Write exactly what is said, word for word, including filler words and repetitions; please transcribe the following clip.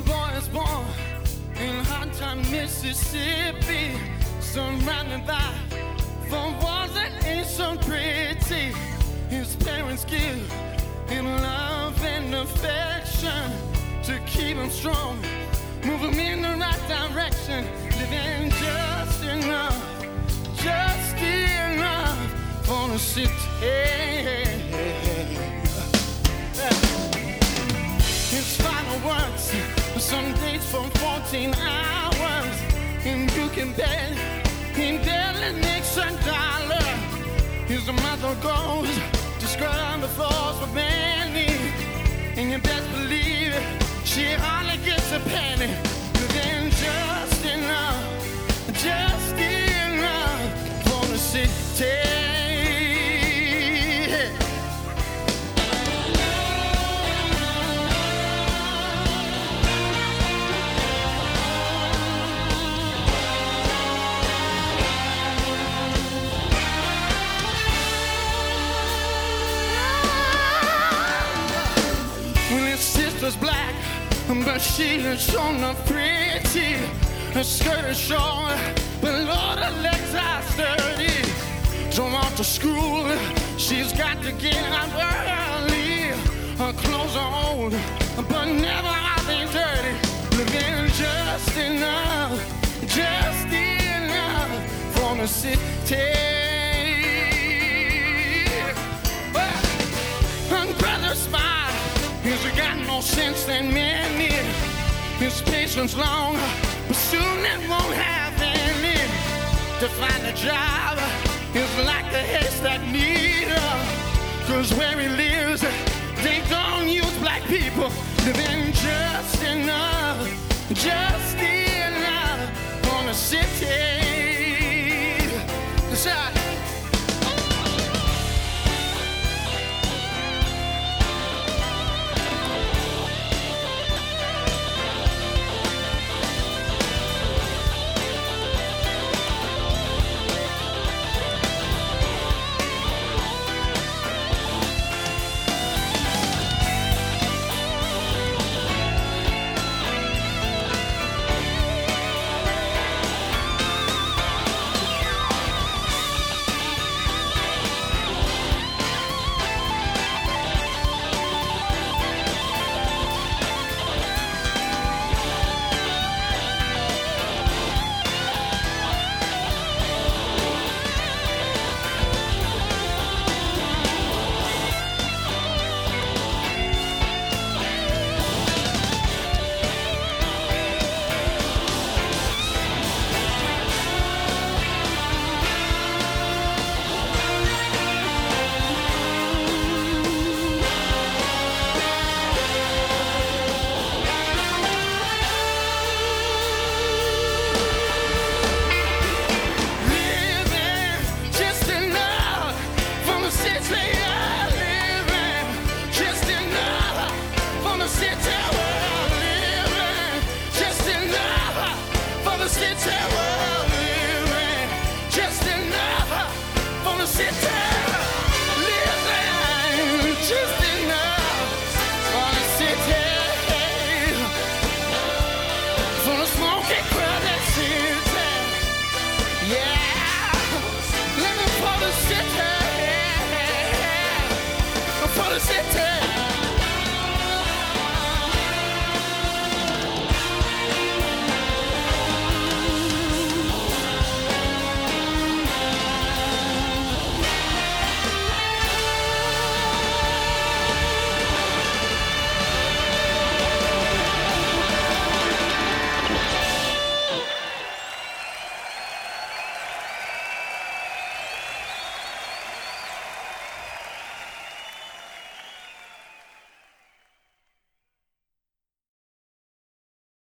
boy is born in hot time Mississippi, surrounded by four walls that ain't so pretty. His parents give him love and affection to keep him strong, move him in the right direction, living just enough, just enough for the city. His final words, some days for fourteen hours, and you can bet he barely makes a dollar. His mother goes to scrub the floors for Benny, and you best believe she hardly gets a penny. Living just enough, just enough for the city. Was black, but she is sure not pretty. Her skirt is short, but Lord, her legs are sturdy. Don't want to school, she's got to get up early. Her clothes are old, but never are they dirty. Living just enough, just enough for the city. Well, her brother smiled. He's got more sense than many. His patience long, but soon it won't have any. To find a job is like a haystack needle, 'cause where he lives, they don't use black people. Living just enough, just enough for the city. Decide. City.